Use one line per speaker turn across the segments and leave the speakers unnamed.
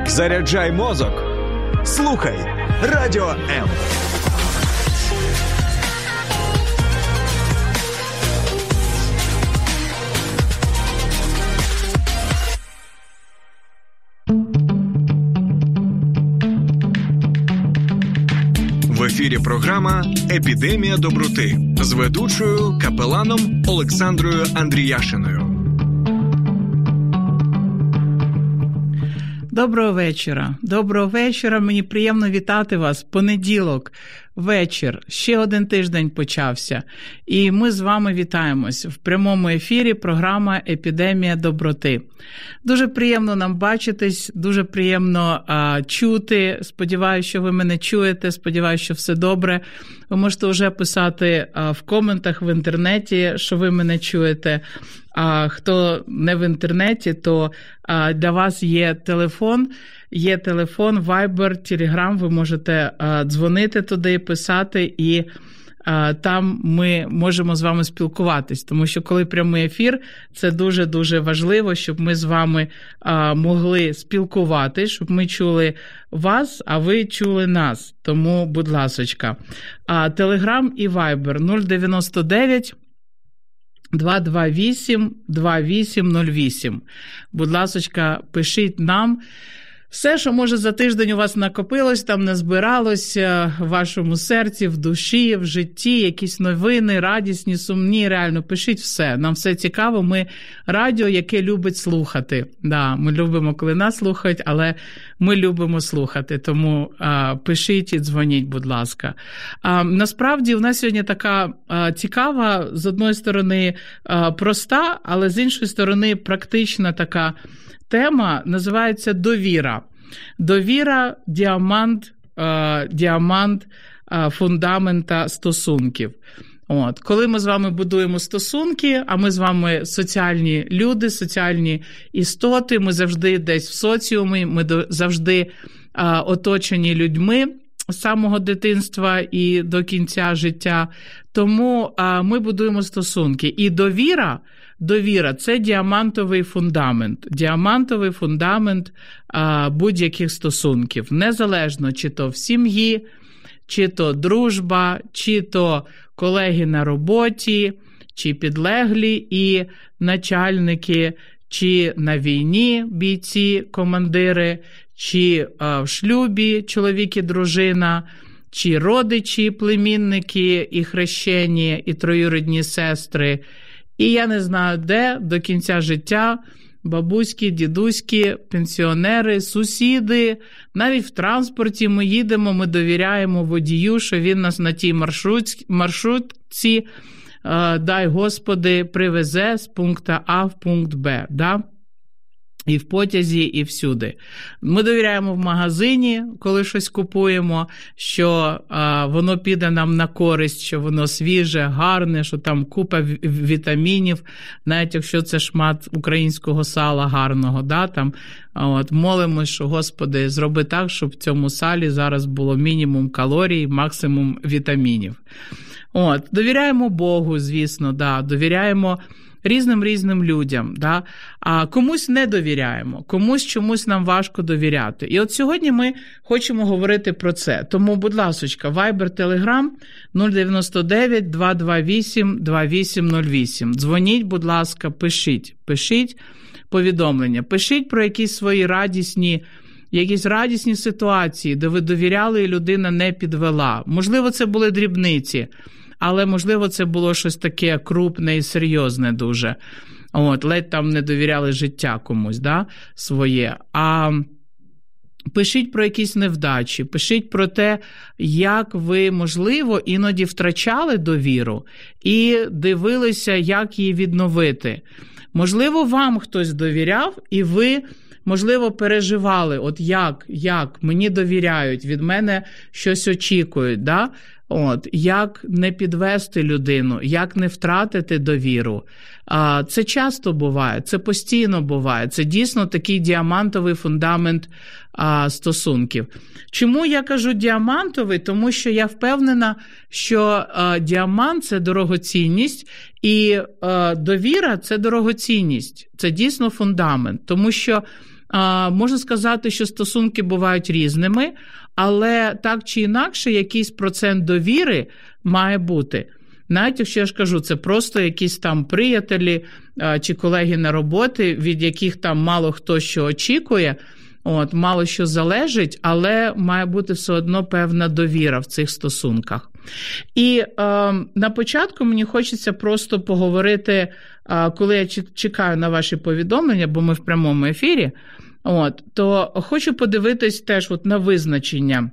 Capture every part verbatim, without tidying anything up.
Заряджай мозок. Слухай Радіо М. В ефірі програма «Епідемія доброти» з ведучою капеланом Олександрою Андріяшиною.
Доброго вечора. Доброго вечора. Мені приємно вітати вас. Понеділок, вечір. Ще один тиждень почався. І ми з вами вітаємось в прямому ефірі програма «Епідемія доброти». Дуже приємно нам бачитись, дуже приємно а, чути. Сподіваюся, що ви мене чуєте, сподіваюся, що все добре. Ви можете вже писати а, в коментах в інтернеті, що ви мене чуєте. А хто не в інтернеті, то а, для вас є телефон, є телефон, Viber, Telegram, ви можете а, дзвонити туди, писати, і а, там ми можемо з вами спілкуватись, тому що коли прямий ефір, це дуже-дуже важливо, щоб ми з вами а, могли спілкуватись, щоб ми чули вас, а ви чули нас, тому, будь ласочка. А, Telegram і Viber нуль дев'яносто дев'ять два два вісім два вісім нуль вісім. Будь ласочка, пишіть нам. Все, що, може, за тиждень у вас накопилось, там назбиралось в вашому серці, в душі, в житті, якісь новини, радісні, сумні, реально, пишіть все. Нам все цікаво, ми радіо, яке любить слухати. Да, ми любимо, коли нас слухають, але ми любимо слухати, тому а, пишіть і дзвоніть, будь ласка. А, насправді, у нас сьогодні така а, цікава, з одної сторони, а, проста, але з іншої сторони, практична така тема, називається довіра. Довіра – діамант, е, діамант е, фундамента стосунків. От. Коли ми з вами будуємо стосунки, а ми з вами соціальні люди, соціальні істоти, ми завжди десь в соціумі, ми до, завжди е, оточені людьми з самого дитинства і до кінця життя. Тому е, ми будуємо стосунки. І довіра – Довіра – це діамантовий фундамент, діамантовий фундамент а, будь-яких стосунків, незалежно чи то в сім'ї, чи то дружба, чи то колеги на роботі, чи підлеглі і начальники, чи на війні бійці, командири, чи а, в шлюбі чоловік і дружина, чи родичі, племінники і хрещені, і троюрідні сестри. І я не знаю де, до кінця життя, бабуськи, дідуськи, пенсіонери, сусіди, навіть в транспорті ми їдемо, ми довіряємо водію, що він нас на тій маршрут, маршрутці, е, дай Господи, привезе з пункту А в пункт Б, да? І в потязі, і всюди. Ми довіряємо в магазині, коли щось купуємо, що а, воно піде нам на користь, що воно свіже, гарне, що там купа вітамінів, навіть якщо це шмат українського сала гарного. Да, там, от, молимось, що, Господи, зроби так, щоб в цьому салі зараз було мінімум калорій, максимум вітамінів. От, довіряємо Богу, звісно, да, довіряємо різним-різним людям, да? А комусь не довіряємо, комусь чомусь нам важко довіряти. І от сьогодні ми хочемо говорити про це. Тому, будь ласочка, Viber, Telegram нуль дев'яносто дев'ять два два вісім два вісім нуль вісім. Дзвоніть, будь ласка, пишіть, пишіть повідомлення, пишіть про якісь свої радісні, якісь радісні ситуації, де ви довіряли і людина не підвела. Можливо, це були дрібниці, але, можливо, це було щось таке крупне і серйозне дуже. От, ледь там не довіряли життя комусь, да, своє. А пишіть про якісь невдачі, пишіть про те, як ви, можливо, іноді втрачали довіру і дивилися, як її відновити. Можливо, вам хтось довіряв, і ви, можливо, переживали, от як, як, мені довіряють, від мене щось очікують, да? От, як не підвести людину, як не втратити довіру. А, це часто буває, це постійно буває, це дійсно такий діамантовий фундамент а, стосунків. Чому я кажу діамантовий? Тому що я впевнена, що а, діамант – це дорогоцінність, і а, довіра – це дорогоцінність, це дійсно фундамент, тому що можна сказати, що стосунки бувають різними, але так чи інакше якийсь процент довіри має бути. Навіть якщо я ж кажу, це просто якісь там приятелі чи колеги на роботі, від яких там мало хто що очікує, от, мало що залежить, але має бути все одно певна довіра в цих стосунках. І е, на початку мені хочеться просто поговорити, е, коли я чекаю на ваші повідомлення, бо ми в прямому ефірі, от, то хочу подивитись теж от на визначення,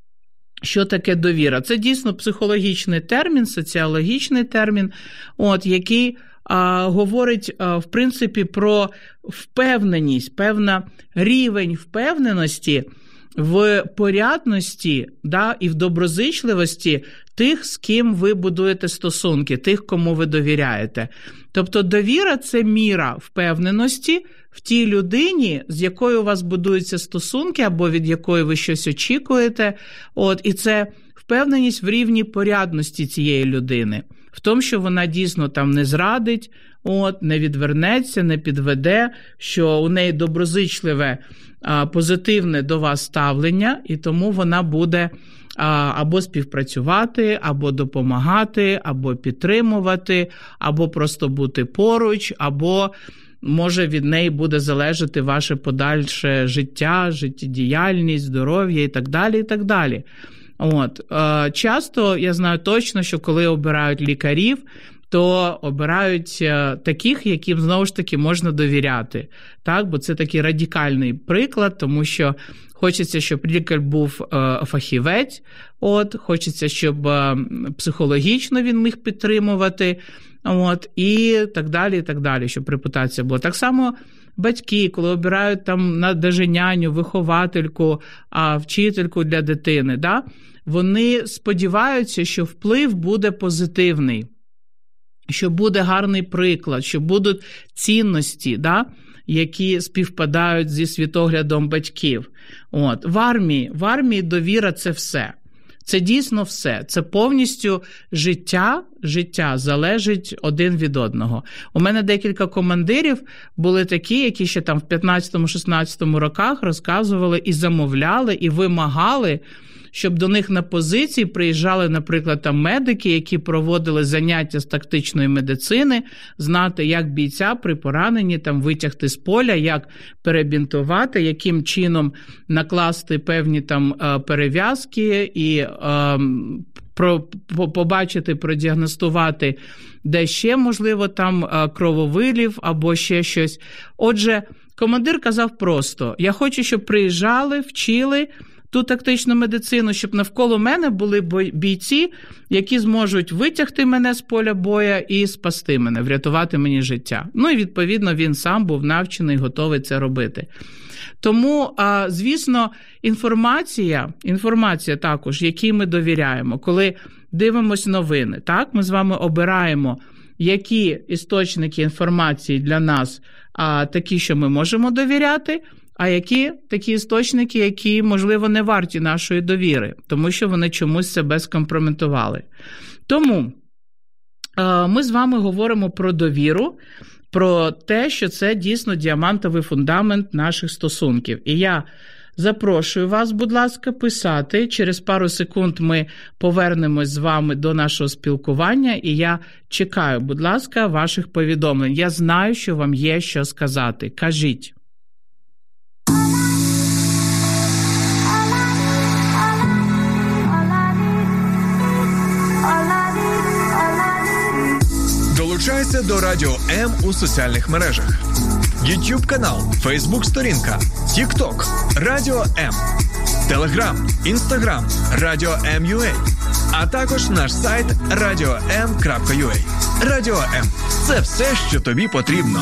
що таке довіра. Це дійсно психологічний термін, соціологічний термін, от, який а, говорить, а, в принципі, про впевненість, певна рівень впевненості в порядності, да, і в доброзичливості тих, з ким ви будуєте стосунки, тих, кому ви довіряєте. Тобто довіра – це міра впевненості в тій людині, з якою у вас будуються стосунки, або від якої ви щось очікуєте. От, і це впевненість в рівні порядності цієї людини, в тому, що вона дійсно там не зрадить, от, не відвернеться, не підведе, що у неї доброзичливе, позитивне до вас ставлення, і тому вона буде або співпрацювати, або допомагати, або підтримувати, або просто бути поруч, або може від неї буде залежати ваше подальше життя, життєдіяльність, здоров'я і так далі, і так далі. От. Часто, я знаю точно, що коли обирають лікарів, то обирають таких, яким, знову ж таки, можна довіряти. Так? Бо це такий радикальний приклад, тому що хочеться, щоб лікар був фахівець, от, хочеться, щоб психологічно він міг підтримувати, от, і так далі, і так далі, щоб репутація була. Так само батьки, коли обирають там на даже няню, виховательку, а, вчительку для дитини, да? Вони сподіваються, що вплив буде позитивний, що буде гарний приклад, що будуть цінності, да, які співпадають зі світоглядом батьків. От. В армії, в армії довіра – це все. Це дійсно все. Це повністю життя, життя залежить один від одного. У мене декілька командирів були такі, які ще там в п'ятнадцятому-шістнадцятому роках розказували і замовляли, і вимагали, щоб до них на позиції приїжджали, наприклад, там медики, які проводили заняття з тактичної медицини, знати, як бійця при пораненні там витягти з поля, як перебінтувати, яким чином накласти певні там перев'язки і е, про, побачити, продіагностувати, де ще, можливо, там крововилів або ще щось. Отже, командир казав просто: я хочу, щоб приїжджали, вчили ту тактичну медицину, щоб навколо мене були бійці, які зможуть витягти мене з поля боя і спасти мене, врятувати мені життя. Ну і, відповідно, він сам був навчений, готовий це робити. Тому, звісно, інформація, інформація також, якій ми довіряємо, коли дивимось новини, так, ми з вами обираємо, які істочники інформації для нас такі, що ми можемо довіряти, а які такі істочники, які, можливо, не варті нашої довіри, тому що вони чомусь себе скомпрометували. Тому е, ми з вами говоримо про довіру, про те, що це дійсно діамантовий фундамент наших стосунків. І я запрошую вас, будь ласка, писати. Через пару секунд ми повернемось з вами до нашого спілкування, і я чекаю, будь ласка, ваших повідомлень. Я знаю, що вам є що сказати. Кажіть.
Долучайся до Радіо М у соціальних мережах. YouTube канал, Facebook сторінка, TikTok, Радіо М, Telegram, Instagram, Радіо М.ua, а також наш сайт радіо ем крапка ю а. Радіо М – це все, що тобі потрібно.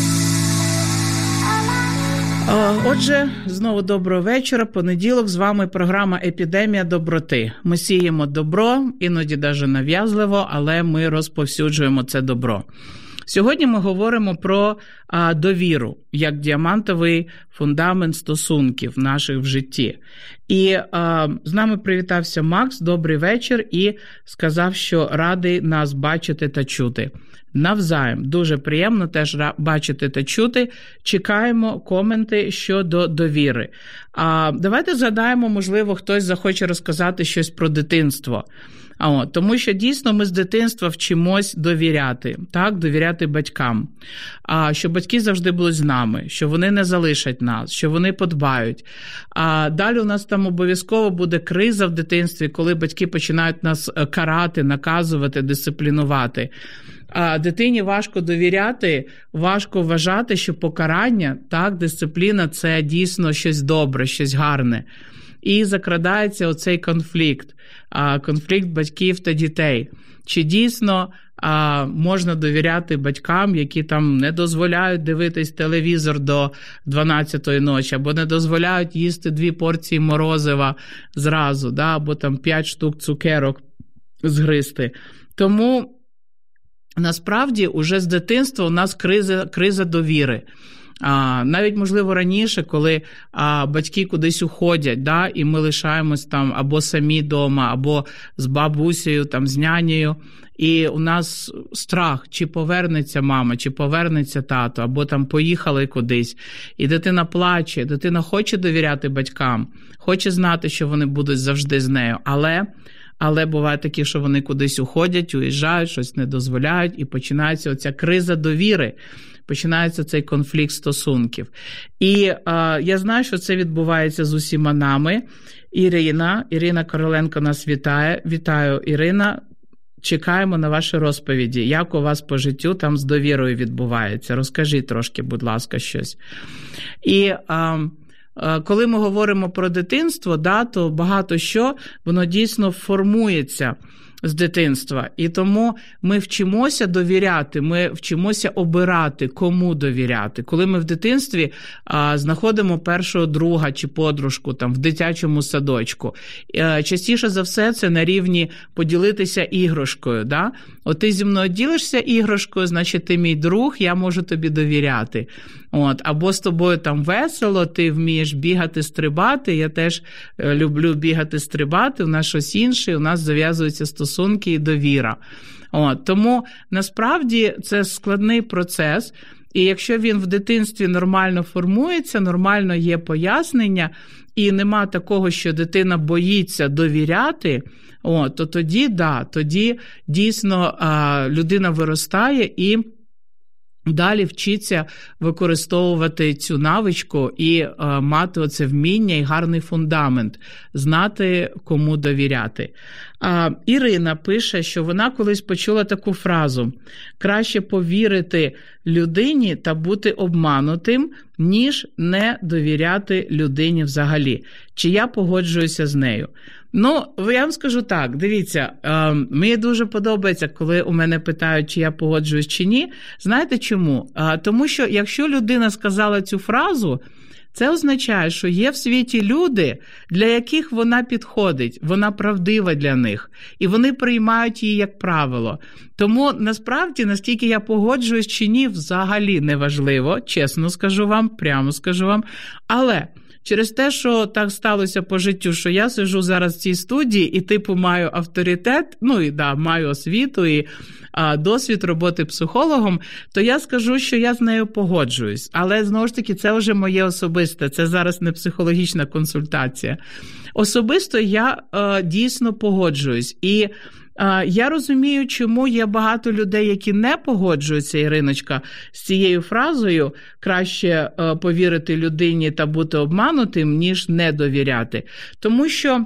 Отже, знову доброго вечора. Понеділок, з вами програма «Епідемія доброти». Ми сіємо добро, іноді навіть нав'язливо, але ми розповсюджуємо це добро. Сьогодні ми говоримо про а, довіру, як діамантовий фундамент стосунків наших в житті. І а, з нами привітався Макс, добрий вечір, і сказав, що радий нас бачити та чути. Навзаєм. Дуже приємно теж бачити та чути. Чекаємо коменти щодо довіри. А давайте згадаємо, можливо, хтось захоче розказати щось про дитинство. А от, тому що дійсно ми з дитинства вчимось довіряти, так, довіряти батькам, а, що батьки завжди будуть з нами, що вони не залишать нас, що вони подбають. А далі у нас там обов'язково буде криза в дитинстві, коли батьки починають нас карати, наказувати, дисциплінувати. А дитині важко довіряти, важко вважати, що покарання, так, дисципліна – це дійсно щось добре, щось гарне. І закрадається оцей конфлікт, конфлікт батьків та дітей. Чи дійсно а, можна довіряти батькам, які там не дозволяють дивитись телевізор до дванадцятої ночі, або не дозволяють їсти дві порції морозива зразу, да, або там п'ять штук цукерок згризти. Тому насправді уже з дитинства у нас криза, криза довіри. А, навіть, можливо, раніше, коли а, батьки кудись уходять, да, і ми лишаємось там або самі вдома, або з бабусею, там, з нянею, і у нас страх, чи повернеться мама, чи повернеться тато, або там поїхали кудись, і дитина плаче, дитина хоче довіряти батькам, хоче знати, що вони будуть завжди з нею, але... Але буває такі, що вони кудись уходять, уїжджають, щось не дозволяють, і починається оця криза довіри, починається цей конфлікт стосунків. І е, я знаю, що це відбувається з усіма нами. Ірина, Ірина Короленко нас вітає. Вітаю, Ірина. Чекаємо на ваші розповіді. Як у вас по життю там з довірою відбувається? Розкажіть трошки, будь ласка, щось. І... Е, Коли ми говоримо про дитинство, да, то багато що, воно дійсно формується з дитинства. І тому ми вчимося довіряти, ми вчимося обирати, кому довіряти. Коли ми в дитинстві а, знаходимо першого друга чи подружку там, в дитячому садочку, а, частіше за все це на рівні поділитися іграшкою. Да? От ти зі мною ділишся іграшкою, значить ти мій друг, я можу тобі довіряти. От, або з тобою там весело, ти вмієш бігати, стрибати, я теж люблю бігати, стрибати, у нас щось інше, у нас зав'язуються стосунки і довіра. От, тому насправді це складний процес, і якщо він в дитинстві нормально формується, нормально є пояснення, і нема такого, що дитина боїться довіряти, от, то тоді, да, тоді дійсно а, людина виростає і далі вчиться використовувати цю навичку і е, мати оце вміння і гарний фундамент, знати, кому довіряти. А, Ірина пише, що вона колись почула таку фразу: краще повірити людині та бути обманутим, ніж не довіряти людині взагалі. Чи я погоджуюся з нею? Ну, я вам скажу так, дивіться, е, мені дуже подобається, коли у мене питають, чи я погоджуюсь чи ні. Знаєте чому? Е, тому що якщо людина сказала цю фразу, це означає, що є в світі люди, для яких вона підходить, вона правдива для них, і вони приймають її як правило. Тому, насправді, наскільки я погоджуюсь чи ні, взагалі не важливо, чесно скажу вам, прямо скажу вам, але... Через те, що так сталося по життю, що я сиджу зараз в цій студії і типу маю авторитет, ну і да, маю освіту і а, досвід роботи психологом, то я скажу, що я з нею погоджуюсь. Але, знову ж таки, це вже моє особисте, це зараз не психологічна консультація. Особисто я а, дійсно погоджуюсь. І я розумію, чому є багато людей, які не погоджуються, Іриночка, з цією фразою «краще повірити людині та бути обманутим, ніж не довіряти». Тому що,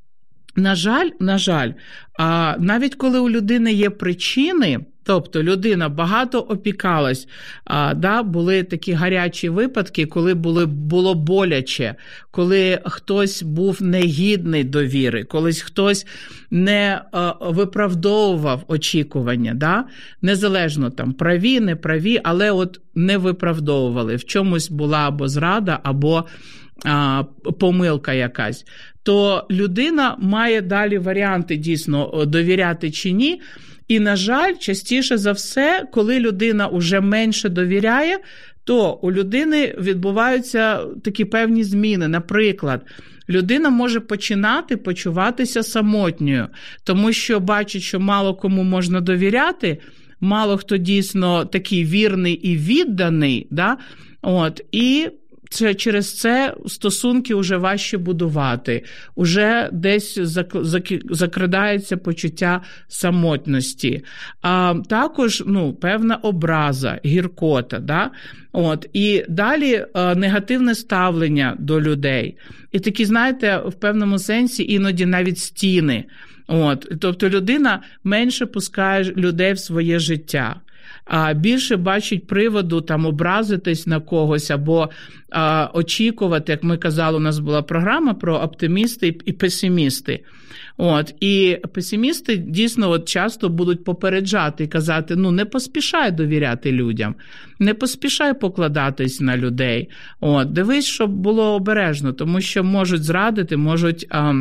на жаль, на жаль, навіть коли у людини є причини, тобто людина багато опікалась, а, да, були такі гарячі випадки, коли були, було боляче, коли хтось був негідний довіри, коли хтось не а, виправдовував очікування, да? Незалежно там праві, не праві, але от не виправдовували, в чомусь була або зрада, або а, помилка якась, то людина має далі варіанти дійсно довіряти чи ні. І, на жаль, частіше за все, коли людина уже менше довіряє, то у людини відбуваються такі певні зміни. Наприклад, людина може починати почуватися самотньою, тому що бачить, що мало кому можна довіряти, мало хто дійсно такий вірний і відданий, да? От, і це, через це стосунки вже важче будувати, уже десь закрадається почуття самотності, а також ну, певна образа, гіркота. Да? От, і далі негативне ставлення до людей. І такі, знаєте, в певному сенсі іноді навіть стіни. От, тобто людина менше пускає людей в своє життя. А більше бачить приводу там образитись на когось або а, очікувати, як ми казали, у нас була програма про оптимісти і песимісти. От, і песимісти дійсно от часто будуть попереджати і казати, ну не поспішай довіряти людям, не поспішай покладатись на людей. От, дивись, щоб було обережно, тому що можуть зрадити, можуть а,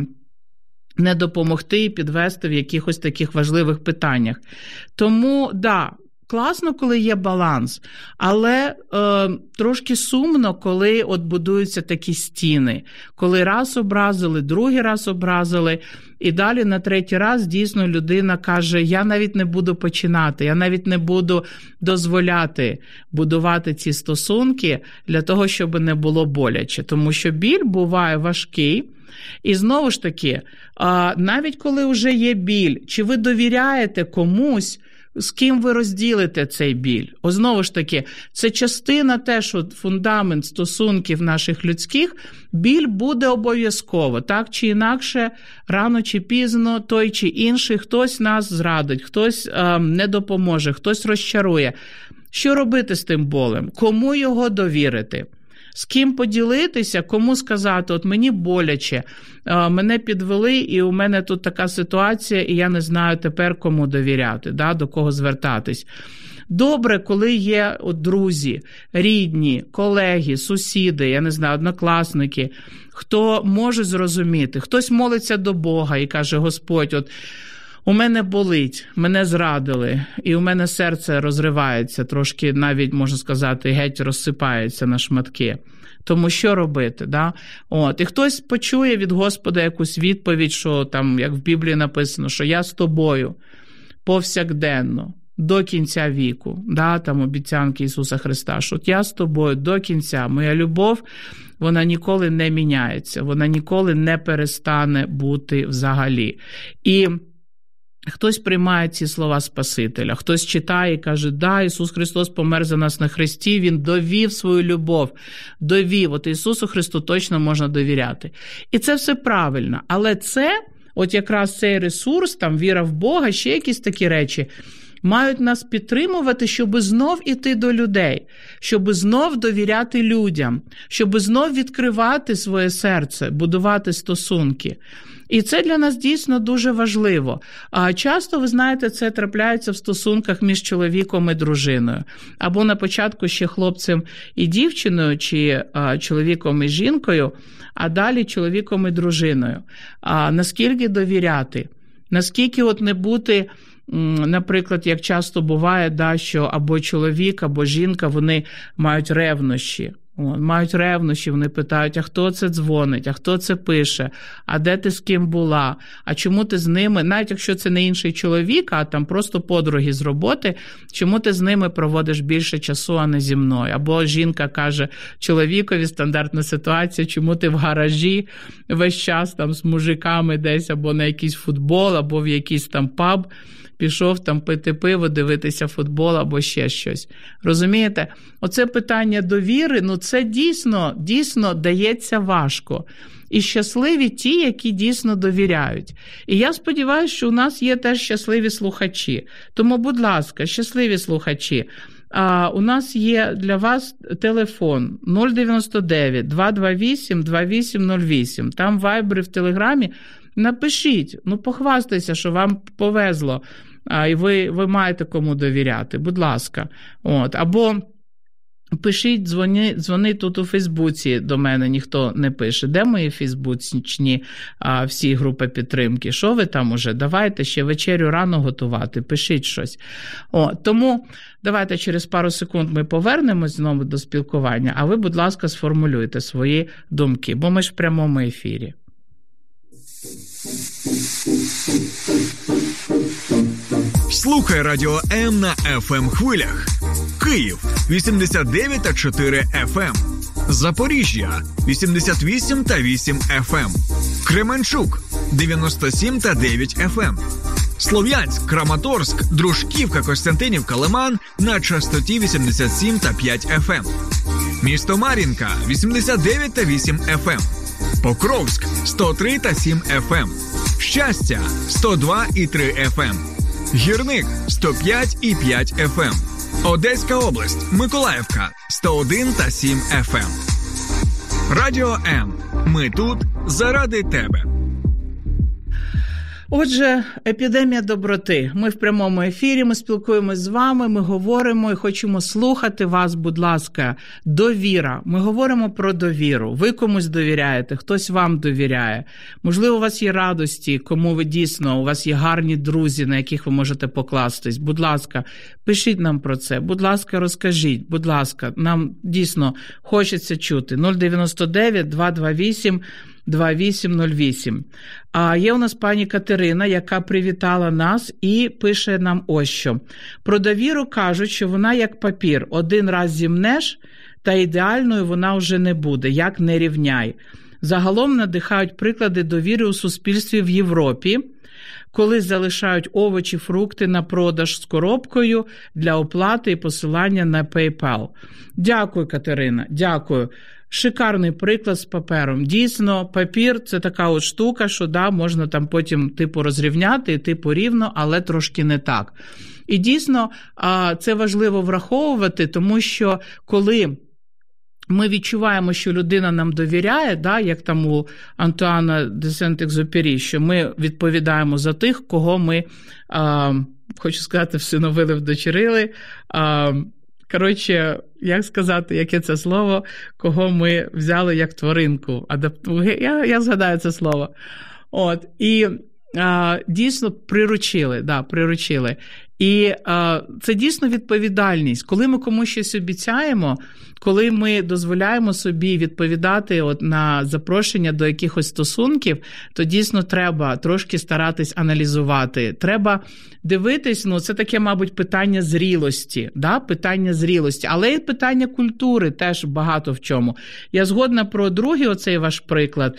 не допомогти і підвести в якихось таких важливих питаннях. Тому, да, класно, коли є баланс, але е, трошки сумно, коли от будуються такі стіни, коли раз образили, другий раз образили, і далі на третій раз дійсно людина каже, я навіть не буду починати, я навіть не буду дозволяти будувати ці стосунки для того, щоб не було боляче, тому що біль буває важкий. І знову ж таки, навіть коли вже є біль, чи ви довіряєте комусь, з ким ви розділите цей біль? О, знову ж таки, це частина теж, що фундамент стосунків наших людських, біль буде обов'язково, так чи інакше, рано чи пізно, той чи інший, хтось нас зрадить, хтось е, не допоможе, хтось розчарує. Що робити з тим болем? Кому його довірити? З ким поділитися, кому сказати, от мені боляче, мене підвели, і у мене тут така ситуація, і я не знаю тепер, кому довіряти, да, до кого звертатись. Добре, коли є от друзі, рідні, колеги, сусіди, я не знаю, однокласники, хто може зрозуміти, хтось молиться до Бога і каже, Господь, от у мене болить, мене зрадили, і у мене серце розривається, трошки навіть, можна сказати, геть розсипається на шматки. Тому що робити? Да? От. І хтось почує від Господа якусь відповідь, що там, як в Біблії написано, що я з тобою повсякденно, до кінця віку, да? Там обіцянки Ісуса Христа, що от я з тобою до кінця, моя любов, вона ніколи не міняється, вона ніколи не перестане бути взагалі. І хтось приймає ці слова Спасителя, хтось читає і каже, да, Ісус Христос помер за нас на хресті, Він довів свою любов, довів, от Ісусу Христу точно можна довіряти. І це все правильно, але це, от якраз цей ресурс, там віра в Бога, ще якісь такі речі, мають нас підтримувати, щоб знов іти до людей, щоб знов довіряти людям, щоб знов відкривати своє серце, будувати стосунки. І це для нас дійсно дуже важливо. А часто, ви знаєте, це трапляється в стосунках між чоловіком і дружиною. Або на початку ще хлопцем і дівчиною, чи а, чоловіком і жінкою, а далі чоловіком і дружиною. А наскільки довіряти? Наскільки от не бути, наприклад, як часто буває, да, що або чоловік, або жінка, вони мають ревнощі. О, мають ревнощі, вони питають, а хто це дзвонить, а хто це пише, а де ти з ким була, а чому ти з ними, навіть якщо це не інший чоловік, а там просто подруги з роботи, чому ти з ними проводиш більше часу, а не зі мною? Або жінка каже чоловікові, стандартна ситуація, чому ти в гаражі весь час там з мужиками десь, або на якийсь футбол, або в якийсь там паб, пішов там пити пиво, дивитися футбол або ще щось. Розумієте? Оце питання довіри, ну це дійсно, дійсно дається важко. І щасливі ті, які дійсно довіряють. І я сподіваюся, що у нас є теж щасливі слухачі. Тому, будь ласка, щасливі слухачі, а у нас є для вас телефон нуль дев'яносто дев'ять два два вісім два вісім нуль вісім. Там вайбери в Телеграмі. Напишіть, ну похвастайся, що вам повезло, а, і ви, ви маєте кому довіряти, будь ласка. От. Або пишіть, дзвони, дзвони тут у Фейсбуці до мене, ніхто не пише. Де мої фейсбучні а, всі групи підтримки? Що ви там уже? Давайте ще вечерю рано готувати, пишіть щось. О, тому давайте через пару секунд ми повернемось знову до спілкування, а ви, будь ласка, сформулюйте свої думки, бо ми ж в прямому ефірі.
Слухай Слухай Радіо М на еф ем хвилях. Київ вісімдесят дев'ять та чотири еф ем. Запоріжжя вісімдесят вісім та вісім еф ем. Кременчук дев'яносто сім та дев'ять еф ем. Слов'янськ, Краматорськ, Дружківка, Костянтинівка, Лиман на частоті вісімдесят сім та п'ять еф ем. Місто Мар'їнка вісімдесят дев'ять та вісім еф ем. Покровськ сто три та сім еф ем. Щастя сто два і три еф ем. Гірник сто п'ять і п'ять еф ем. Одеська область, Миколаївка сто один та сім еф ем. Радіо М. Ми тут заради тебе.
Отже, епідемія доброти. Ми в прямому ефірі, ми спілкуємось з вами, ми говоримо і хочемо слухати вас, будь ласка. Довіра. Ми говоримо про довіру. Ви комусь довіряєте, хтось вам довіряє. Можливо, у вас є радості, кому ви дійсно, у вас є гарні друзі, на яких ви можете покластись. Будь ласка, пишіть нам про це. Будь ласка, розкажіть. Будь ласка, нам дійсно хочеться чути. нуль дев'яносто дев'ять двісті двадцять вісім двадцять вісім нуль вісім. А є у нас пані Катерина, яка привітала нас і пише нам ось що. Про довіру кажуть, що вона як папір. Один раз зімнеш, та ідеальною вона вже не буде, як не рівняй. Загалом надихають приклади довіри у суспільстві в Європі, коли залишають овочі, фрукти на продаж з коробкою для оплати і посилання на PayPal. Дякую, Катерина, дякую. Шикарний приклад з папером. Дійсно, папір – це така от штука, що да, можна там потім типу розрівняти, типу рівно, але трошки не так. І дійсно, це важливо враховувати, тому що коли ми відчуваємо, що людина нам довіряє, да, як там у Антуана де Сент-Екзюпері, що ми відповідаємо за тих, кого ми, а, хочу сказати, всиновили, вдочерили, а, коротше, як сказати, яке це слово, кого ми взяли як тваринку. Адапту... Я, я згадаю це слово. От, і а, дійсно приручили, да, приручили. І а, це дійсно відповідальність. Коли ми комусь щось обіцяємо, коли ми дозволяємо собі відповідати от на запрошення до якихось стосунків, то дійсно треба трошки старатись аналізувати. Треба дивитись, ну це таке, мабуть, питання зрілості, да? питання зрілості, але і питання культури теж багато в чому. Я згодна про другий оцей ваш приклад,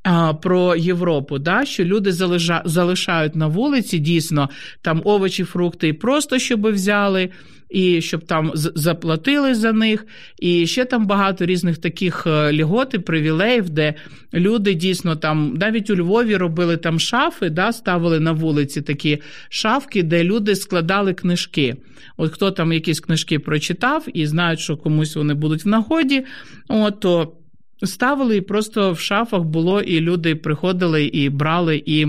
про Європу, да, що люди залежа, залишають на вулиці дійсно там овочі, фрукти і просто щоб взяли, і щоб там заплатили за них, і ще там багато різних таких льгот і привілеїв, де люди дійсно там, навіть у Львові робили там шафи, да, ставили на вулиці такі шафки, де люди складали книжки. От хто там якісь книжки прочитав і знають, що комусь вони будуть в нагоді, от, то ставили, і просто в шафах було, і люди приходили, і брали, і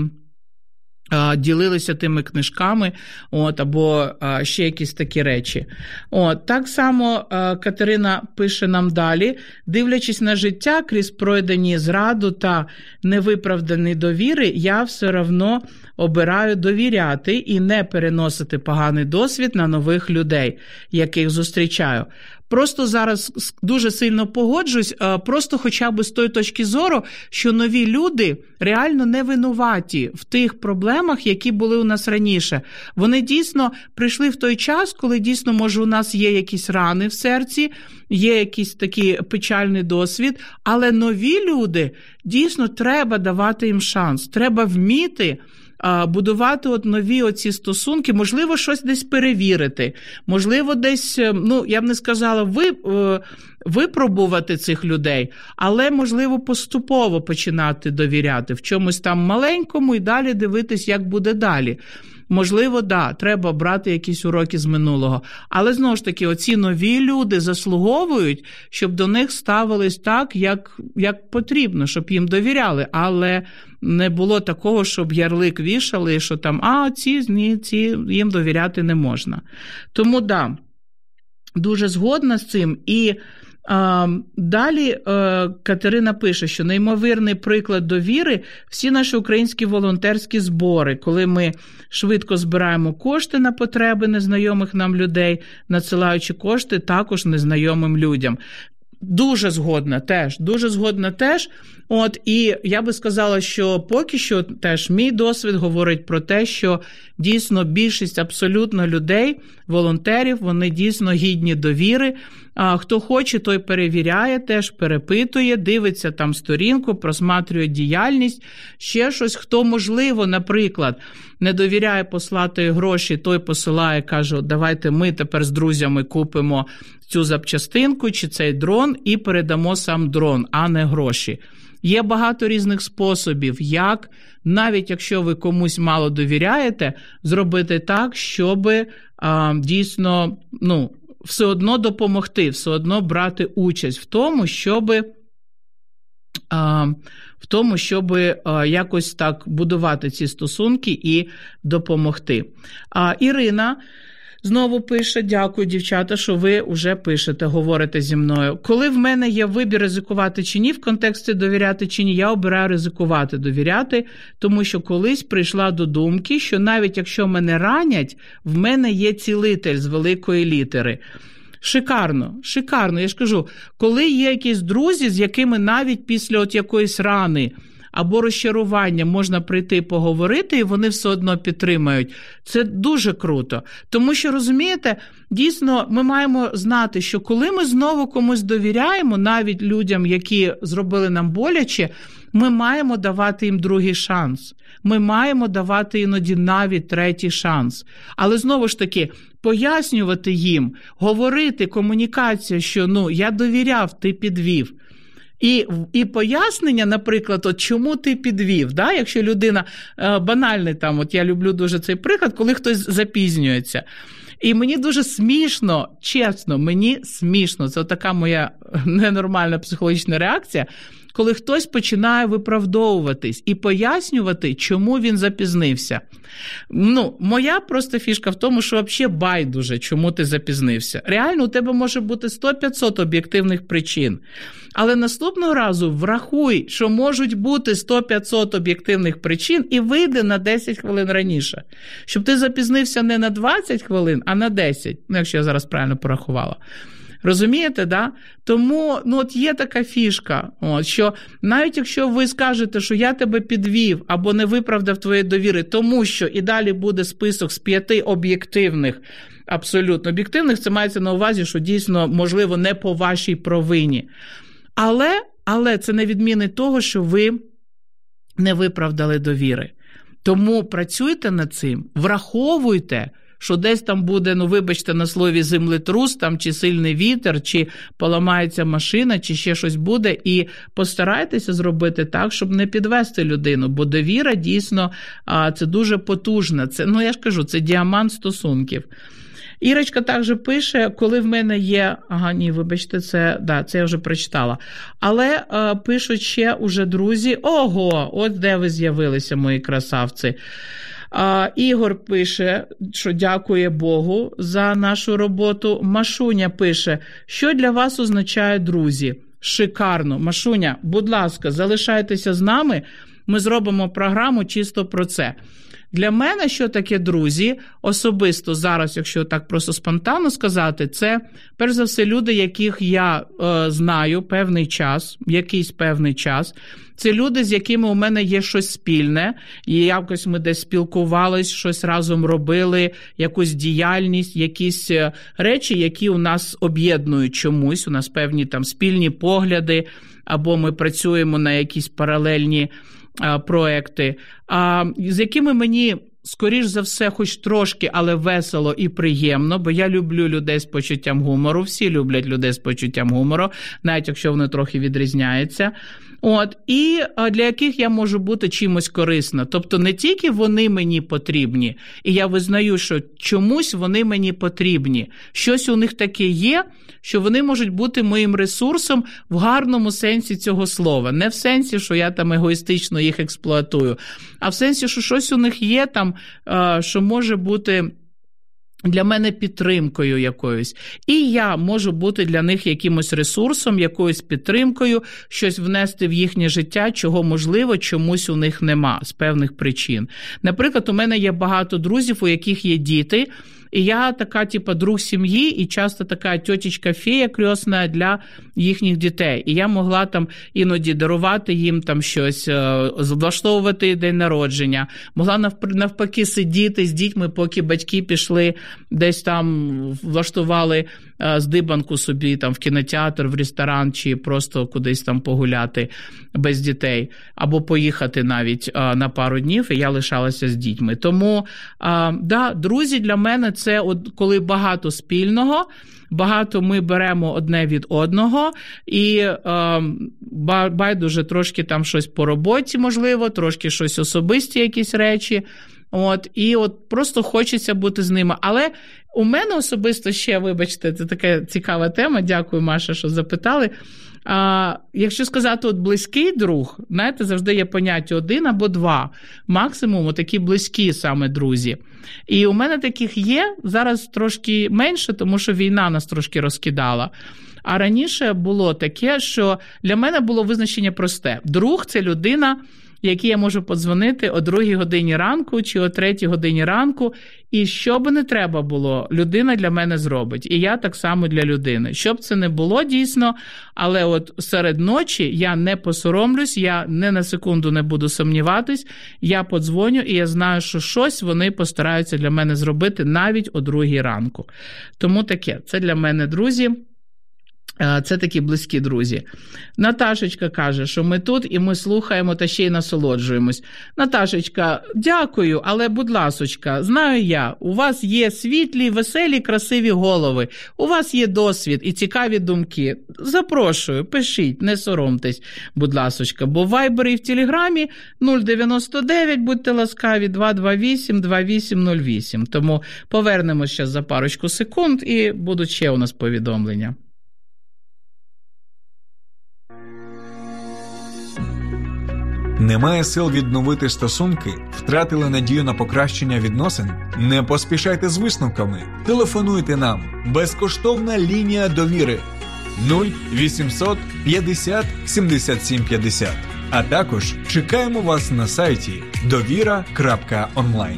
а, ділилися тими книжками, от, або а, ще якісь такі речі. От, так само а, Катерина пише нам далі. Дивлячись на життя крізь пройдені зраду та невиправдані довіри, я все одно обираю довіряти і не переносити поганий досвід на нових людей, яких зустрічаю. Просто зараз дуже сильно погоджусь, просто хоча б з тої точки зору, що нові люди реально не винуваті в тих проблемах, які були у нас раніше. Вони дійсно прийшли в той час, коли дійсно, може, у нас є якісь рани в серці, є якийсь такий печальний досвід, але нові люди, дійсно, треба давати їм шанс, треба вміти будувати от нові оці стосунки, можливо, щось десь перевірити, можливо, десь, ну, я б не сказала, ви, випробувати цих людей, але, можливо, поступово починати довіряти в чомусь там маленькому і далі дивитись, як буде далі. Можливо, да, треба брати якісь уроки з минулого. Але, знову ж таки, оці нові люди заслуговують, щоб до них ставились так, як, як потрібно, щоб їм довіряли. Але не було такого, щоб ярлик вішали, що там, а, ці, ні, ці, їм довіряти не можна. Тому, да, дуже згодна з цим. І А, далі а, Катерина пише, що неймовірний приклад довіри – всі наші українські волонтерські збори, коли ми швидко збираємо кошти на потреби незнайомих нам людей, надсилаючи кошти також незнайомим людям. Дуже згодна теж, дуже згодна теж. От, і я би сказала, що поки що теж мій досвід говорить про те, що дійсно більшість абсолютно людей, волонтерів, вони дійсно гідні довіри. А хто хоче, той перевіряє, теж перепитує, дивиться там сторінку, просматрює діяльність, ще щось. Хто, можливо, наприклад, не довіряє послати гроші, той посилає, каже, давайте ми тепер з друзями купимо цю запчастинку чи цей дрон і передамо сам дрон, а не гроші. Є багато різних способів, як, навіть якщо ви комусь мало довіряєте, зробити так, щоб а, дійсно, ну, все одно допомогти, все одно брати участь в тому, щоб, а, в тому, щоб а, якось так будувати ці стосунки і допомогти. А, Ірина знову пише, дякую, дівчата, що ви вже пишете, говорите зі мною. Коли в мене є вибір ризикувати чи ні, в контексті довіряти чи ні, я обираю ризикувати, довіряти, тому що колись прийшла до думки, що навіть якщо мене ранять, в мене є цілитель з великої літери. Шикарно, шикарно. Я ж кажу, коли є якісь друзі, з якими навіть після от якоїсь рани або розчарування можна прийти поговорити, і вони все одно підтримають. Це дуже круто. Тому що, розумієте, дійсно, ми маємо знати, що коли ми знову комусь довіряємо, навіть людям, які зробили нам боляче, ми маємо давати їм другий шанс. Ми маємо давати іноді навіть третій шанс. Але знову ж таки, пояснювати їм, говорити, комунікація, що ну, я довіряв, ти підвів. І, і пояснення, наприклад, от чому ти підвів, да? Якщо людина е, банальний, там, от я люблю дуже цей приклад, коли хтось запізнюється. І мені дуже смішно, чесно, мені смішно, це така моя ненормальна психологічна реакція, коли хтось починає виправдовуватись і пояснювати, чому він запізнився. Ну, моя просто фішка в тому, що взагалі байдуже, чому ти запізнився. Реально, у тебе може бути сто-п'ятсот об'єктивних причин. Але наступного разу врахуй, що можуть бути сто-п'ятсот об'єктивних причин і вийди на десять хвилин раніше. Щоб ти запізнився не на двадцять хвилин, а на десять. Ну, якщо я зараз правильно порахувала. Розумієте, да? Тому, ну, от є така фішка, от, що навіть якщо ви скажете, що я тебе підвів або не виправдав твоєї довіри, тому що і далі буде список з п'яти об'єктивних, абсолютно об'єктивних, це мається на увазі, що дійсно, можливо, не по вашій провині. Але, але це не відмінить того, що ви не виправдали довіри. Тому працюйте над цим, враховуйте, що десь там буде, ну вибачте на слові, землетрус, там, чи сильний вітер, чи поламається машина, чи ще щось буде, і постарайтеся зробити так, щоб не підвести людину, бо довіра дійсно, а, це дуже потужна, це, ну я ж кажу, це діамант стосунків. Ірочка також пише, коли в мене є, ага, ні, вибачте, це, да, це я вже прочитала, але е, пишуть ще уже друзі, ого, от де ви з'явилися, мої красавці. А, Ігор пише, що дякує Богу за нашу роботу. Машуня пише, що для вас означає друзі? Шикарно. Машуня, будь ласка, залишайтеся з нами, ми зробимо програму чисто про це. Для мене, що таке друзі, особисто зараз, якщо так просто спонтанно сказати, це, перш за все, люди, яких я е, знаю певний час, якийсь певний час. Це люди, з якими у мене є щось спільне, і якось ми десь спілкувались, щось разом робили, якусь діяльність, якісь речі, які у нас об'єднують чомусь, у нас певні там спільні погляди, або ми працюємо на якісь паралельні проекти, а, з якими мені, скоріш за все, хоч трошки, але весело і приємно, бо я люблю людей з почуттям гумору, всі люблять людей з почуттям гумору, навіть якщо вони трохи відрізняються. От, і для яких я можу бути чимось корисна. Тобто не тільки вони мені потрібні, і я визнаю, що чомусь вони мені потрібні. Щось у них таке є, що вони можуть бути моїм ресурсом в гарному сенсі цього слова. Не в сенсі, що я там егоїстично їх експлуатую, а в сенсі, що щось у них є там, що може бути для мене підтримкою якоюсь. І я можу бути для них якимось ресурсом, якоюсь підтримкою, щось внести в їхнє життя, чого, можливо, чомусь у них нема з певних причин. Наприклад, у мене є багато друзів, у яких є діти, І я така, типу, друг сім'ї, і часто така тьотечка-фея крьосна для їхніх дітей. І я могла там іноді дарувати їм там щось, влаштовувати день народження, могла навпаки сидіти з дітьми, поки батьки пішли десь там, влаштували здибанку собі там в кінотеатр, в ресторан чи просто кудись там погуляти без дітей, або поїхати навіть на пару днів, і я лишалася з дітьми. Тому, да, друзі для мене це от коли багато спільного, багато ми беремо одне від одного, і е, байдуже трошки там щось по роботі, можливо, трошки щось особисті якісь речі, от, і от просто хочеться бути з ними. Але у мене особисто ще, вибачте, це така цікава тема, дякую, Маша, що запитали. А, якщо сказати, от близький друг, знаєте, завжди є поняття один або два, максимум такі близькі саме друзі. І у мене таких є, зараз трошки менше, тому що війна нас трошки розкидала. А раніше було таке, що для мене було визначення просте. Друг – це людина, якій я можу подзвонити о другій годині ранку чи о третій годині ранку, і що би не треба було, людина для мене зробить. І я так само для людини. Щоб це не було дійсно, але от серед ночі я не посоромлюсь, я не на секунду не буду сумніватись, я подзвоню, і я знаю, що щось вони постараються для мене зробити навіть о другій ранку. Тому таке, це для мене, друзі. Це такі близькі друзі. Наташечка каже, що ми тут і ми слухаємо та ще й насолоджуємось. Наташечка, дякую, але, будь ласочка, знаю я, у вас є світлі, веселі, красиві голови, у вас є досвід і цікаві думки. Запрошую, пишіть, не соромтесь, будь ласочка, бо в Вайбері і в Телеграмі нуль дев'яносто дев'ять, будьте ласкаві, два два вісім два вісім нуль вісім. Тому повернемося ще за парочку секунд і будуть ще у нас повідомлення.
Немає сил відновити стосунки? Втратили надію на покращення відносин? Не поспішайте з висновками. Телефонуйте нам. Безкоштовна лінія довіри нуль вісімсот п'ятдесят сімдесят сім п'ятдесят. А також чекаємо вас на сайті довіра крапка онлайн.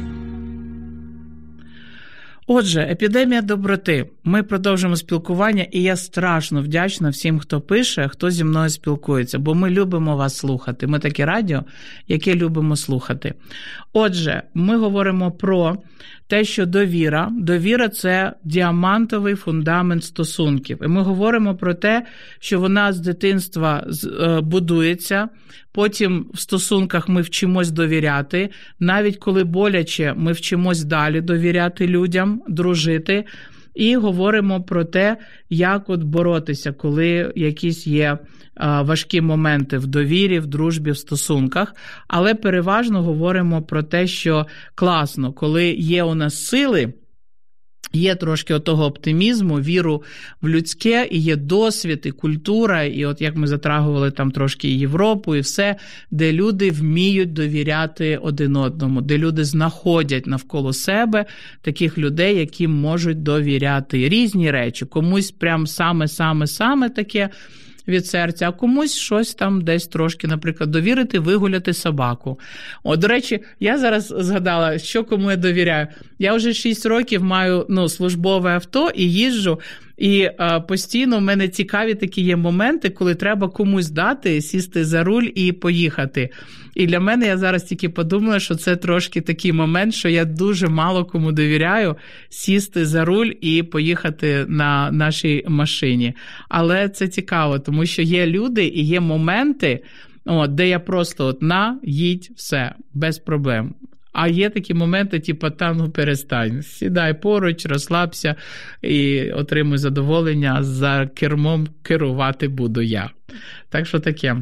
Отже, епідемія доброти. Ми продовжимо спілкування, і я страшно вдячна всім, хто пише, хто зі мною спілкується, бо ми любимо вас слухати. Ми таке радіо, яке любимо слухати. Отже, ми говоримо про те, що довіра, довіра – це діамантовий фундамент стосунків. І ми говоримо про те, що вона з дитинства будується, потім в стосунках ми вчимось довіряти, навіть коли боляче, ми вчимось далі довіряти людям, дружити, і говоримо про те, як от боротися, коли якісь є важкі моменти в довірі, в дружбі, в стосунках, але переважно говоримо про те, що класно, коли є у нас сили, є трошки отого оптимізму, віру в людське, і є досвід, і культура, і от як ми затрагували там трошки і Європу, і все, де люди вміють довіряти один одному, де люди знаходять навколо себе таких людей, які можуть довіряти. Різні речі, комусь прям саме-саме-саме таке від серця, а комусь щось там десь трошки, наприклад, довірити, вигуляти собаку. О, до речі, я зараз згадала, що кому я довіряю. Я вже шість років маю, ну, службове авто і їжджу, і а, постійно в мене цікаві такі є моменти, коли треба комусь дати, сісти за руль і поїхати. І для мене, я зараз тільки подумала, що це трошки такий момент, що я дуже мало кому довіряю сісти за руль і поїхати на нашій машині. Але це цікаво, тому що є люди і є моменти, от, де я просто от на, їдь, все, без проблем. А є такі моменти, типу, та ну перестань, сідай поруч, розслабся і отримуй задоволення, за кермом керувати буду я. Так що таке.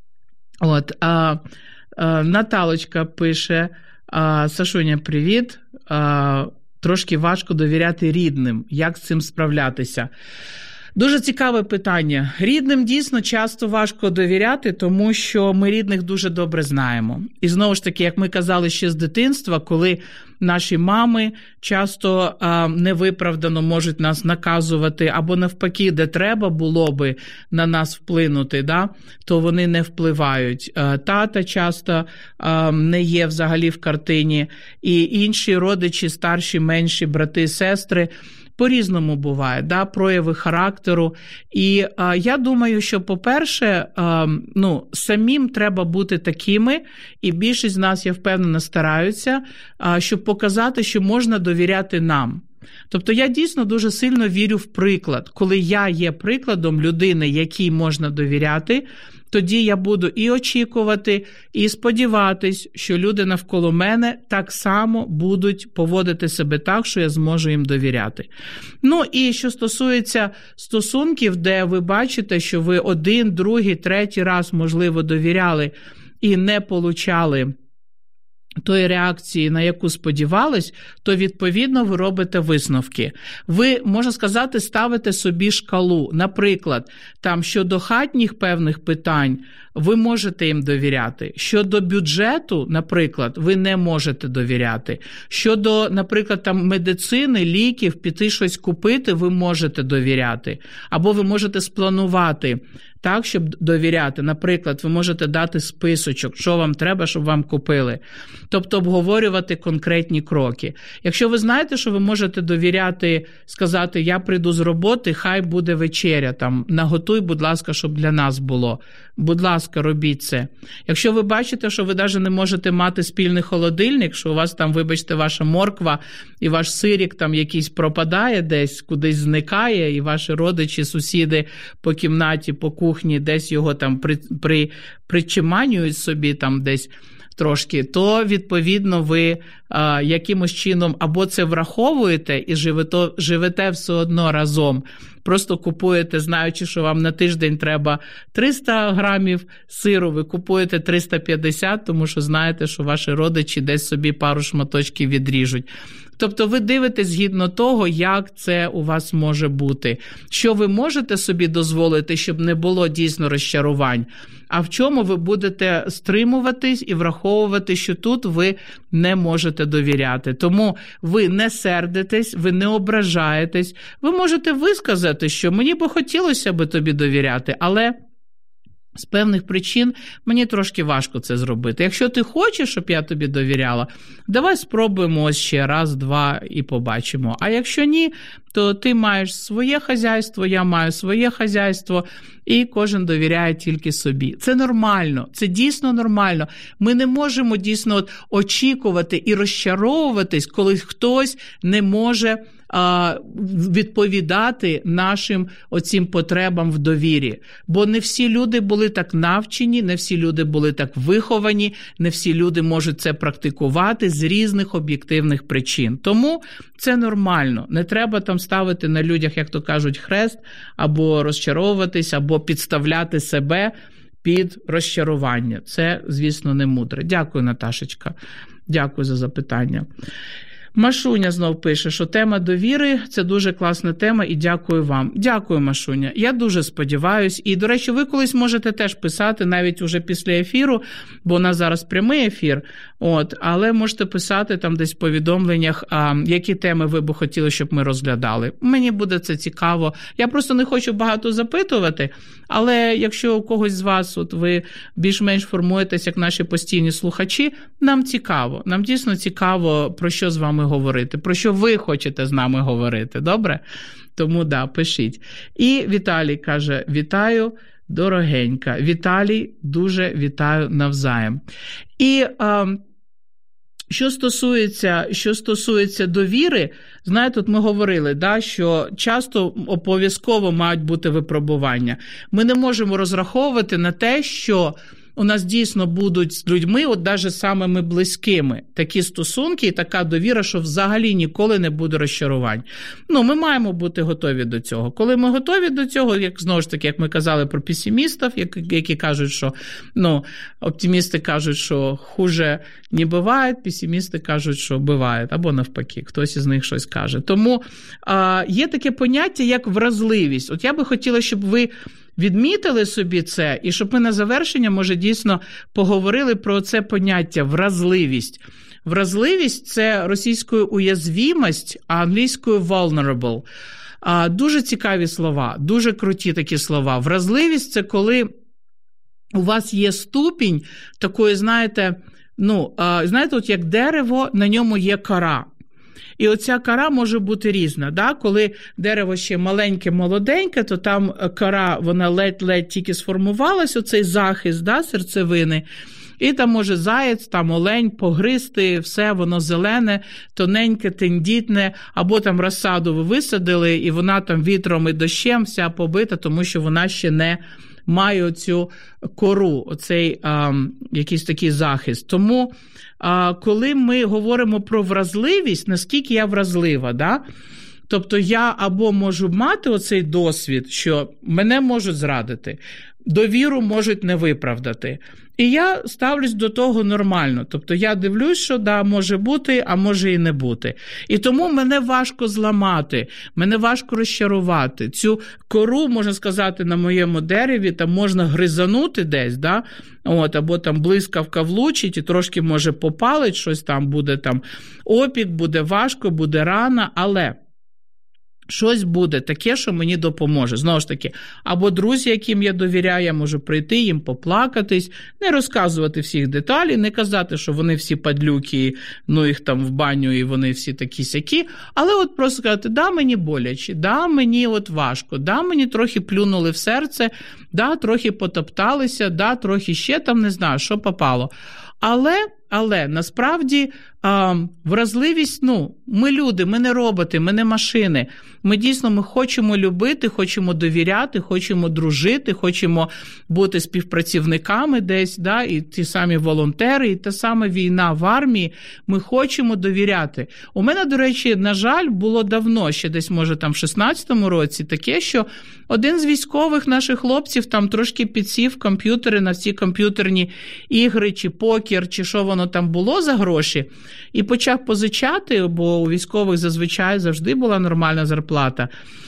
От, а, а, Наталочка пише, а, Сашуня, привіт, а, трошки важко довіряти рідним, як з цим справлятися? Дуже цікаве питання. Рідним дійсно часто важко довіряти, тому що ми рідних дуже добре знаємо. І знову ж таки, як ми казали ще з дитинства, коли наші мами часто а, невиправдано можуть нас наказувати, або навпаки, де треба було би на нас вплинути, да, то вони не впливають. А, тата часто а, не є взагалі в картині, і інші родичі, старші, менші, брати, сестри, по-різному буває, да, прояви характеру. І а, я думаю, що, по-перше, а, ну, самим треба бути такими, і більшість з нас, я впевнена, стараються, а, щоб показати, що можна довіряти нам. Тобто я дійсно дуже сильно вірю в приклад. Коли я є прикладом людини, якій можна довіряти, тоді я буду і очікувати, і сподіватись, що люди навколо мене так само будуть поводити себе так, що я зможу їм довіряти. Ну і що стосується стосунків, де ви бачите, що ви один, другий, третій раз, можливо, довіряли і не получали тої реакції, на яку сподівались, то, відповідно, ви робите висновки. Ви, можна сказати, ставите собі шкалу. Наприклад, там щодо хатніх певних питань ви можете їм довіряти. Щодо бюджету, наприклад, ви не можете довіряти. Щодо, наприклад, там медицини, ліків, піти щось купити, ви можете довіряти. Або ви можете спланувати так, щоб довіряти. Наприклад, ви можете дати списочок, що вам треба, щоб вам купили. Тобто обговорювати конкретні кроки. Якщо ви знаєте, що ви можете довіряти, сказати, я прийду з роботи, хай буде вечеря, там, наготуй, будь ласка, щоб для нас було. Будь ласка, робіть це. Якщо ви бачите, що ви навіть не можете мати спільний холодильник, що у вас там, вибачте, ваша морква і ваш сирік там якийсь пропадає десь, кудись зникає, і ваші родичі, сусіди по кімнаті, по кухні десь його там при, при, причиманюють собі там десь трошки, то, відповідно, ви а, якимось чином або це враховуєте і живете, живете все одно разом, просто купуєте, знаючи, що вам на тиждень треба триста грамів сиру, ви купуєте триста п'ятдесят, тому що знаєте, що ваші родичі десь собі пару шматочків відріжуть. Тобто ви дивитесь згідно того, як це у вас може бути. Що ви можете собі дозволити, щоб не було дійсно розчарувань, а в чому ви будете стримуватись і враховувати, що тут ви не можете довіряти. Тому ви не сердитесь, ви не ображаєтесь, ви можете висказати, що мені би хотілося би тобі довіряти, але з певних причин мені трошки важко це зробити. Якщо ти хочеш, щоб я тобі довіряла, давай спробуємо ось ще раз, два і побачимо. А якщо ні, то ти маєш своє хазяйство, я маю своє хазяйство, і кожен довіряє тільки собі. Це нормально, це дійсно нормально. Ми не можемо дійсно от очікувати і розчаровуватись, коли хтось не може відповідати нашим оцім потребам в довірі. Бо не всі люди були так навчені, не всі люди були так виховані, не всі люди можуть це практикувати з різних об'єктивних причин. Тому це нормально. Не треба там ставити на людях, як то кажуть, хрест, або розчаровуватись, або підставляти себе під розчарування. Це, звісно, не мудре. Дякую, Наташечка. Дякую за запитання. Машуня знов пише, що тема довіри – це дуже класна тема і дякую вам. Дякую, Машуня. Я дуже сподіваюсь. І, до речі, ви колись можете теж писати, навіть уже після ефіру, бо у нас зараз прямий ефір, от, але можете писати там десь в повідомленнях, а, які теми ви б хотіли, щоб ми розглядали. Мені буде це цікаво. Я просто не хочу багато запитувати, але якщо у когось з вас от ви більш-менш формуєтесь, як наші постійні слухачі, нам цікаво. Нам дійсно цікаво, про що з вами говорити, про що ви хочете з нами говорити, добре? Тому, да, пишіть. І Віталій каже, вітаю, дорогенька. Віталій, дуже вітаю навзаєм. І а, що стосується, що стосується довіри, знаєте, тут ми говорили, да, що часто обов'язково мають бути випробування. Ми не можемо розраховувати на те, що у нас дійсно будуть з людьми, от навіть самими близькими, такі стосунки і така довіра, що взагалі ніколи не буде розчарувань. Ну, ми маємо бути готові до цього. Коли ми готові до цього, як знову ж таки, як ми казали про песимістів, які кажуть, що, ну, оптимісти кажуть, що хуже не буває, песимісти кажуть, що буває, або навпаки, хтось із них щось каже. Тому а, є таке поняття, як вразливість. От я би хотіла, щоб ви відмітили собі це, і щоб ми на завершення, може, дійсно поговорили про це поняття вразливість. Вразливість – це російською уязвимость, а англійською vulnerable. А, дуже цікаві слова, дуже круті такі слова. Вразливість – це коли у вас є ступінь такої, знаєте, ну, а, знаєте, от як дерево, на ньому є кора. І оця кора може бути різна. Да? Коли дерево ще маленьке, молоденьке, то там кора, вона ледь-ледь тільки сформувалась, оцей захист, да, серцевини. І там може заєць, там олень погризти, все, воно зелене, тоненьке, тендітне, або там розсаду ви висадили, і вона там вітром і дощем вся побита, тому що вона ще не має оцю кору, оцей а, якийсь такий захист. Тому, а, коли ми говоримо про вразливість, наскільки я вразлива, да? Тобто я або можу мати оцей досвід, що мене можуть зрадити, довіру можуть не виправдати. І я ставлюсь до того нормально. Тобто я дивлюсь, що да, може бути, а може і не бути. І тому мене важко зламати, мене важко розчарувати. Цю кору, можна сказати, на моєму дереві, там можна гризанути десь, да? От, або там блискавка влучить і трошки може попалить, щось там буде, там опік, буде важко, буде рана, але щось буде таке, що мені допоможе. Знову ж таки, або друзі, яким я довіряю, я можу прийти, їм поплакатись, не розказувати всіх деталей, не казати, що вони всі падлюки, ну їх там в баню і вони всі такі-сякі, але от просто сказати, да, мені боляче, да, мені от важко, да, мені трохи плюнули в серце, да, трохи потопталися, да, трохи ще там, не знаю, що попало. Але, але, насправді, а, вразливість, ну, ми люди, ми не роботи, ми не машини. Ми дійсно, ми хочемо любити, хочемо довіряти, хочемо дружити, хочемо бути співпрацівниками десь, да, і ті самі волонтери, і та сама війна в армії. Ми хочемо довіряти. У мене, до речі, на жаль, було давно, ще десь, може, там в шістнадцятому році, таке, що один з військових наших хлопців там трошки підсів комп'ютери на всі комп'ютерні ігри, чи покер, чи що воно там було за гроші, і почав позичати, бо у військових зазвичай завжди була нормальна зарплата.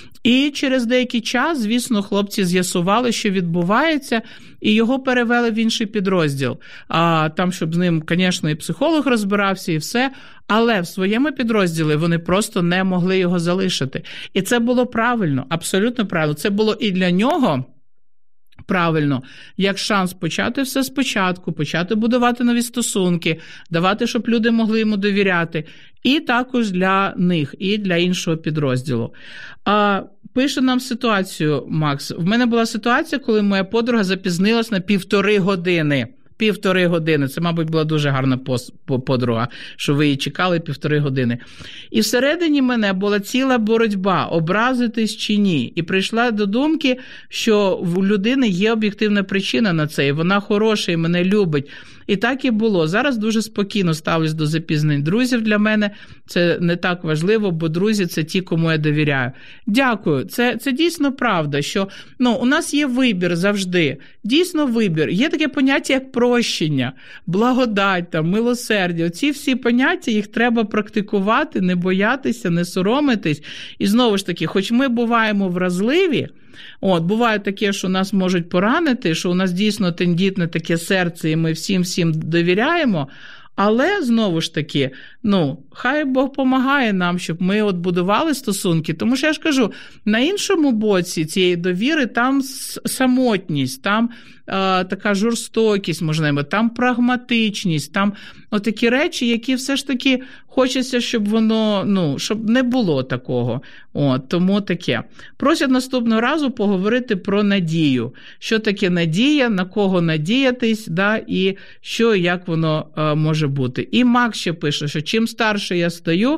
І через деякий час, звісно, хлопці з'ясували, що відбувається, і його перевели в інший підрозділ. А там, щоб з ним, звісно, і психолог розбирався, і все, але в своєму підрозділі вони просто не могли його залишити. І це було правильно, абсолютно правильно. Це було і для нього правильно, як шанс почати все спочатку, почати будувати нові стосунки, давати, щоб люди могли йому довіряти. І також для них, і для іншого підрозділу. А, пише нам ситуацію, Макс. В мене була ситуація, коли моя подруга запізнилась на півтори години. Півтори години. Це, мабуть, була дуже гарна подруга, що ви її чекали півтори години. І всередині мене була ціла боротьба, образитись чи ні. І прийшла до думки, що в людини є об'єктивна причина на це, і вона хороша, і мене любить. І так і було. Зараз дуже спокійно ставлюсь до запізнень друзів. Для мене це не так важливо, бо друзі – це ті, кому я довіряю. Дякую. Це, це дійсно правда, що ну, у нас є вибір завжди. Дійсно вибір. Є таке поняття, як прощення, благодать, там, милосердя. Ці всі поняття, їх треба практикувати, не боятися, не соромитись. І знову ж таки, хоч ми буваємо вразливі, от, буває таке, що нас можуть поранити, що у нас дійсно тендітне таке серце, і ми всім-всім довіряємо, але, знову ж таки, ну, хай Бог помагає нам, щоб ми от будували стосунки, тому що, я ж кажу, на іншому боці цієї довіри там самотність, там е, така жорстокість, можливо, там прагматичність, там отакі речі, які все ж таки хочеться, щоб воно, ну, щоб не було такого. От, тому таке. Просять наступного разу поговорити про надію. Що таке надія, на кого надіятись, да, і що, як воно е, може бути. І Макс ще пише, що чим старше я стаю,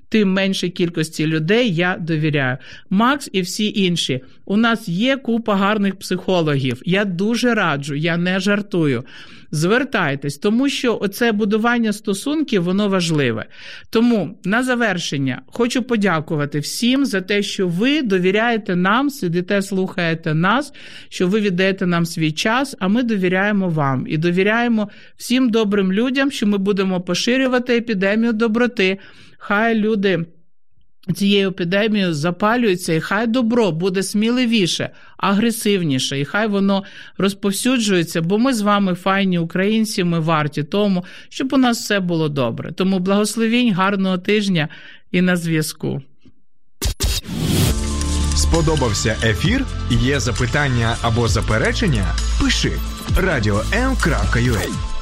тим меншій кількості людей я довіряю. Макс і всі інші. У нас є купа гарних психологів. Я дуже раджу, я не жартую. Звертайтесь, тому що оце будування стосунків, воно важливе. Тому на завершення хочу подякувати всім за те, що ви довіряєте нам, сидите, слухаєте нас, що ви віддаєте нам свій час, а ми довіряємо вам. І довіряємо всім добрим людям, що ми будемо поширювати епідемію доброти. Хай люди цією епідемією запалюються, і хай добро буде сміливіше, агресивніше, і хай воно розповсюджується, бо ми з вами файні українці, ми варті тому, щоб у нас все було добре. Тому благословінь, гарного тижня і на зв'язку.
Сподобався ефір? Є запитання або заперечення? Пиши радіо ем крапка ю а.